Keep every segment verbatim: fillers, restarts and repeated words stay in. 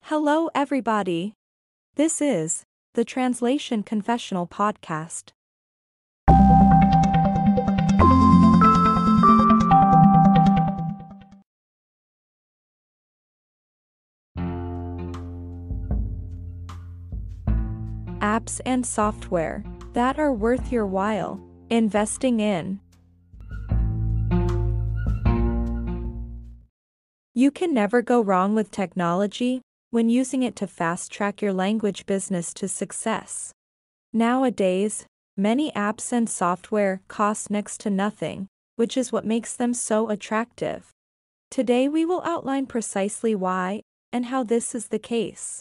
Hello, everybody. This is the Translation Confessional Podcast. Apps and software that are worth your while investing in. You can never go wrong with technology when using it to fast-track your language business to success. Nowadays, many apps and software cost next to nothing, which is what makes them so attractive. Today we will outline precisely why and how this is the case.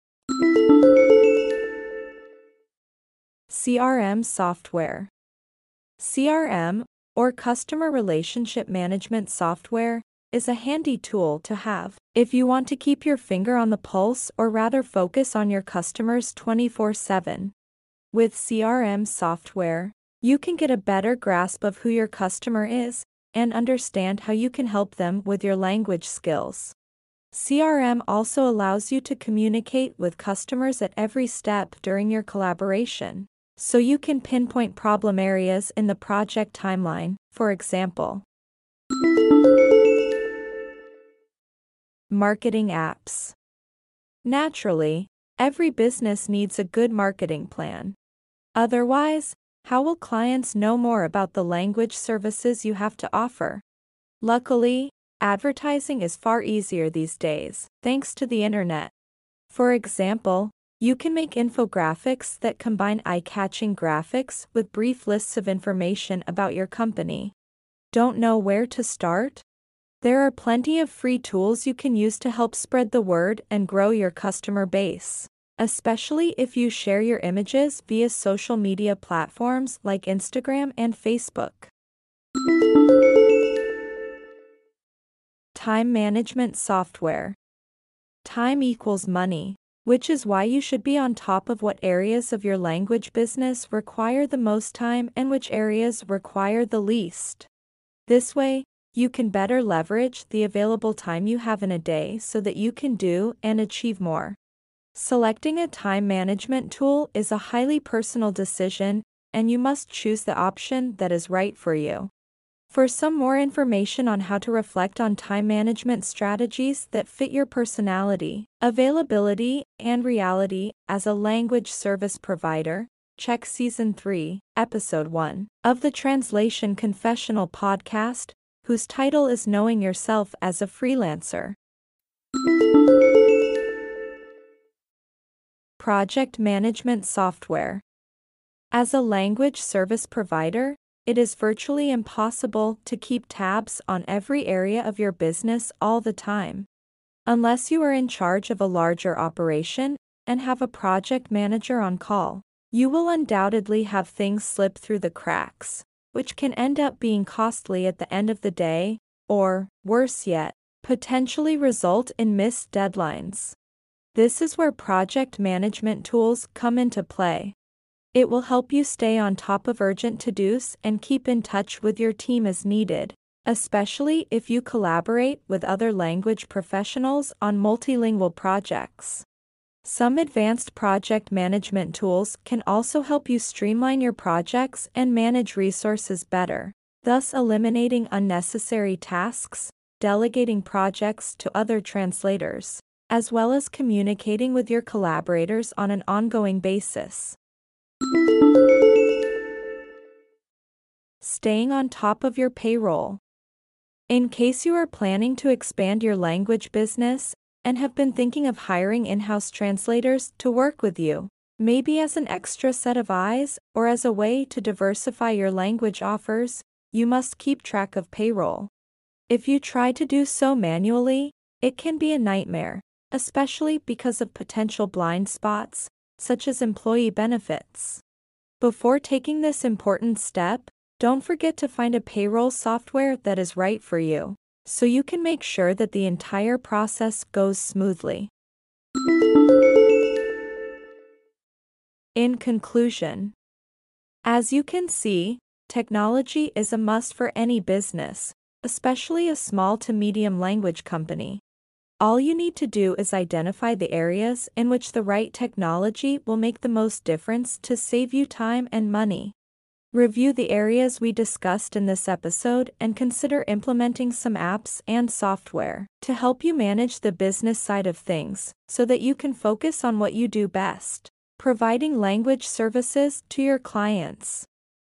C R M software. C R M, or Customer Relationship Management Software, is a handy tool to have if you want to keep your finger on the pulse or rather focus on your customers twenty-four seven. With C R M software, you can get a better grasp of who your customer is and understand how you can help them with your language skills. C R M also allows you to communicate with customers at every step during your collaboration, so you can pinpoint problem areas in the project timeline, for example. Marketing apps. Naturally, every business needs a good marketing plan. Otherwise, how will clients know more about the language services you have to offer? Luckily, advertising is far easier these days, thanks to the internet. For example, you can make infographics that combine eye-catching graphics with brief lists of information about your company. Don't know where to start? There are plenty of free tools you can use to help spread the word and grow your customer base, especially if you share your images via social media platforms like Instagram and Facebook. Time management software. Time equals money, which is why you should be on top of what areas of your language business require the most time and which areas require the least. This way, you can better leverage the available time you have in a day so that you can do and achieve more. Selecting a time management tool is a highly personal decision, and you must choose the option that is right for you. For some more information on how to reflect on time management strategies that fit your personality, availability, and reality as a language service provider, check Season three, Episode one of the Translation Confessional Podcast, whose title is Knowing Yourself as a Freelancer. Project management software. As a language service provider, it is virtually impossible to keep tabs on every area of your business all the time. Unless you are in charge of a larger operation and have a project manager on call, you will undoubtedly have things slip through the cracks, which can end up being costly at the end of the day, or, worse yet, potentially result in missed deadlines. This is where project management tools come into play. It will help you stay on top of urgent to-dos and keep in touch with your team as needed, especially if you collaborate with other language professionals on multilingual projects. Some advanced project management tools can also help you streamline your projects and manage resources better, thus eliminating unnecessary tasks, delegating projects to other translators, as well as communicating with your collaborators on an ongoing basis. Staying on top of your payroll. In case you are planning to expand your language business and have been thinking of hiring in-house translators to work with you, maybe as an extra set of eyes or as a way to diversify your language offers, you must keep track of payroll. If you try to do so manually, it can be a nightmare, especially because of potential blind spots, such as employee benefits. Before taking this important step, don't forget to find a payroll software that is right for you, so you can make sure that the entire process goes smoothly. In conclusion, as you can see, technology is a must for any business, especially a small to medium language company. All you need to do is identify the areas in which the right technology will make the most difference to save you time and money. Review the areas we discussed in this episode and consider implementing some apps and software to help you manage the business side of things so that you can focus on what you do best, providing language services to your clients.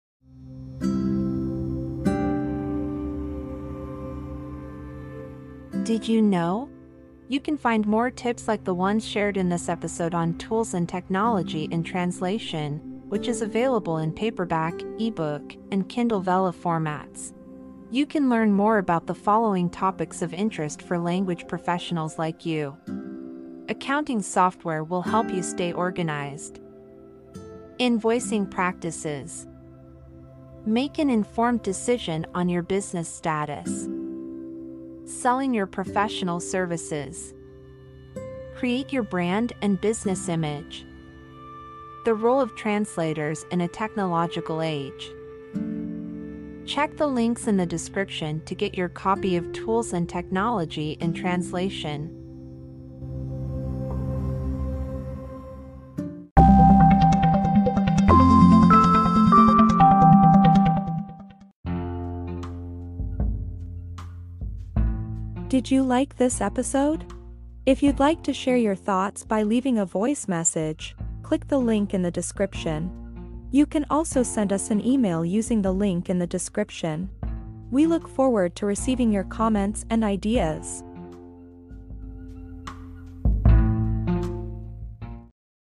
Did you know? You can find more tips like the ones shared in this episode on tools and technology in translation, which is available in paperback, ebook, and Kindle Vella formats. You can learn more about the following topics of interest for language professionals like you. Accounting software will help you stay organized. Invoicing practices. Make an informed decision on your business status. Selling your professional services. Create your brand and business image. The role of translators in a technological age. Check the links in the description to get your copy of Tools and Technology in Translation. Did you like this episode? If you'd like to share your thoughts by leaving a voice message, click the link in the description. You can also send us an email using the link in the description. We look forward to receiving your comments and ideas.